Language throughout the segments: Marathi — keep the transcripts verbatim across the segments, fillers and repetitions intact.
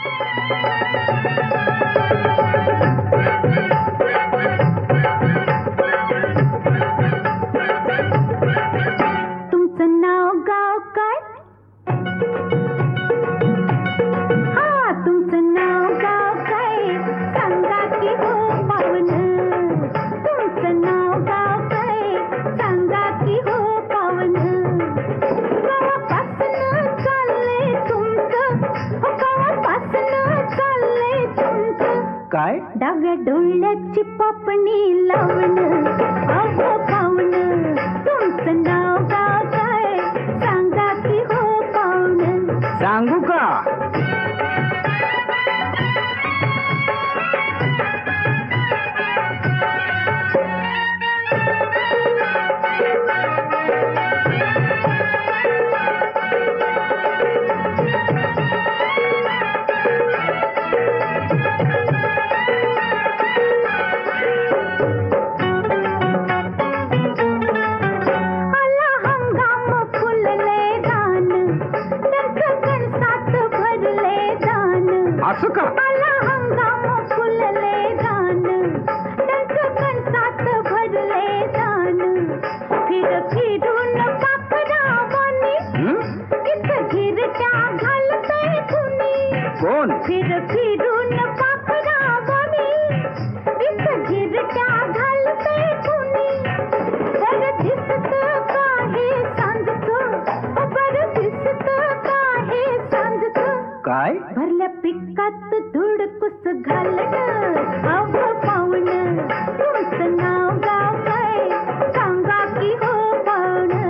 तुमचं नाव गाव काय? हा तुमचं नाव गाव काय? सांगा की हो पाहुणं. तुमचं नाव गाव काय? सांगा की हो पाहुणं. गावापासनं चाललंय तुमचं, हो गावापासनं चाललंय तुमचं. काय? डाव्या डोळ्याची पापणी लावणं, अहो पाहुणं. तुमचं नाव गाव काय? सांगा की हो पाहुणं. सांगू का? आला हंगाम फुलले दान, त्यांचं कणसात भरले दान. असं का? आला हंगाम फुलले दान, त्यांचं कणसात भरले दान. फिर फिरून पाखरावानी हं? इथं गिरट्या घालतंय कुणी. कोण? फिर फिरून पाखरावानी इथं गिरट्या घालतंय कुणी. बरं दिसतं का हे सांजचं, बरं दिसतं का हे सांजचं. काय? भरल्या पिकात धुडकूस घालणं, अहो पाहुणं. तुमचं नाव गाव काय? सांगा की हो पाहुणं.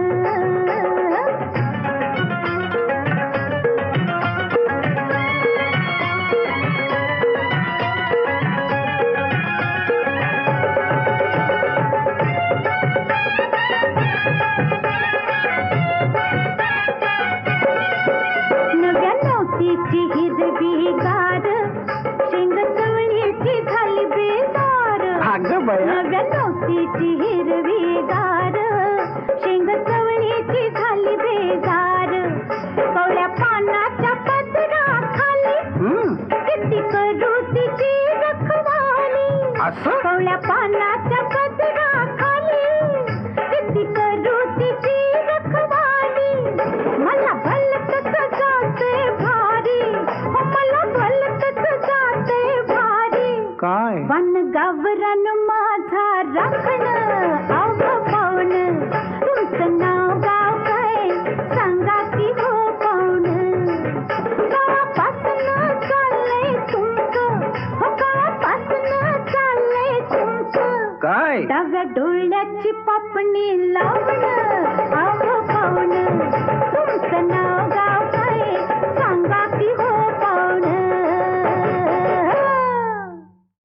नव्या नवतीची हिरवी गार, शेंग चवळीची झाली बेजार. अगं बया. नव्या नवतीची हिरवी गार, शेंग चवळीची झाली बेजार. कवळ्या पानाच्या पदराखाली हं? किती करू तिची रखवाली. असं? कवळ्या पानाच्या पदराखाली किती करू तिची रखवाली. मला भलतच जाते भारी, हो मला भलतच जाते भारी. काय? वन गावरान माझा राखणं, अहो पाहुणं. तुमचं नाव गाव काय? सांगा की हो पाहुणं. गावापासनं चाललंय तुमचं, हो गावापासनं चाललंय तुमचं. काय? डाव्या डोळ्याची पापणी लावणं,